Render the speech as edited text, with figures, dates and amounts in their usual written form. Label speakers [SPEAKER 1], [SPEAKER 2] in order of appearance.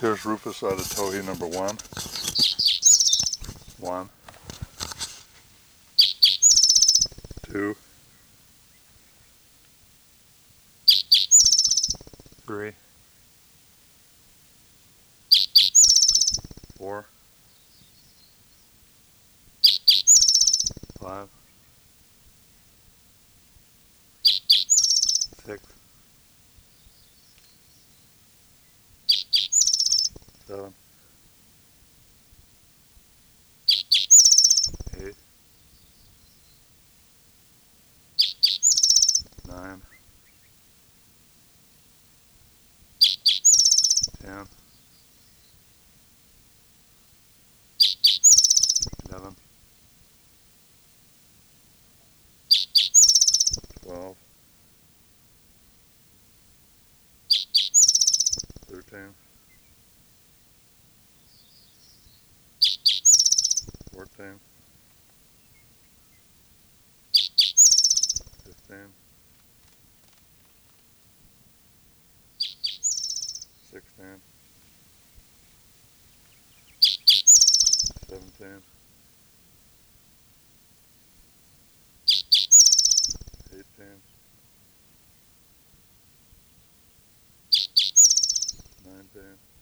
[SPEAKER 1] Here's Rufus out of Towhee number 1. 1, 2, 3, 4, 5, 6, 7, 8, 9, 10, 11, 12, 13, 14, 15, 16, 17, 18, 19,